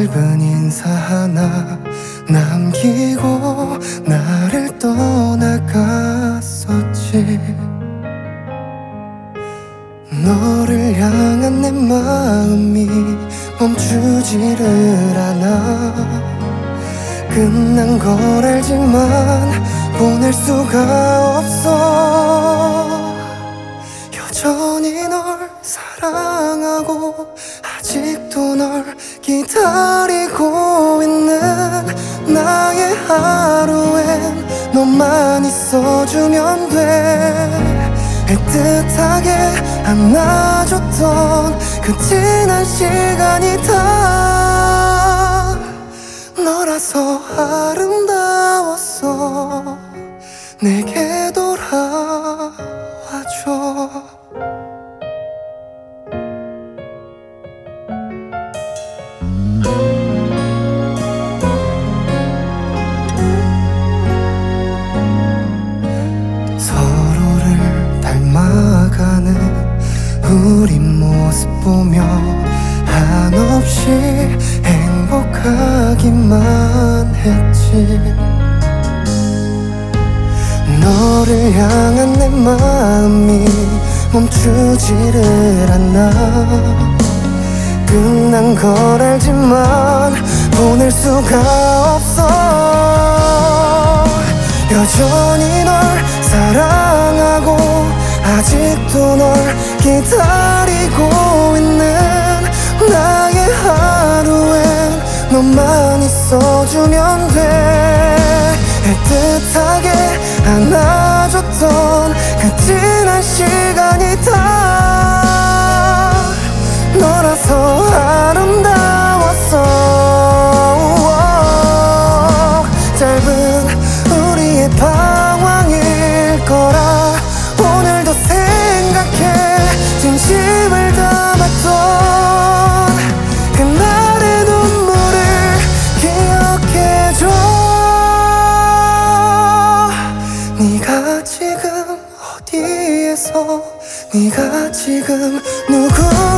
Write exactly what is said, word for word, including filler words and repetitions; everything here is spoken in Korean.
짧은 인사 하나 남기고 나를 떠나갔었지. 너를 향한 내 마음이 멈추지를 않아. 끝난 걸 알지만 보낼 수가 없어. 여전히 널 사랑하고 아직도 널 기다리고 있는 나의 하루엔 너만 있어주면 돼. 애틋하게 안아줬던 그 지난 시간이 다 너라서 아름다웠어. 내게 돌아와줘. 서로를 닮아가는 우리 모습 보며 한없이 행복하기만 했지. 너를 향한 내 마음이 멈추지를 않아. 끝난 걸 알지만 보낼 수가 없어. 여전히 널 사랑하고 아직도 널 기다리고 있는 나의 하루엔 너만 있어주면 돼. 애틋하게 안아줬던 그 지난 시간이 다 너라서 아름다웠어. 짧은 우리의 방황일 거라 오늘도 생각해. 진심을 담았던 그날의 눈물을 기억해줘. 네가 지금 어디에서, 네가 지금 누구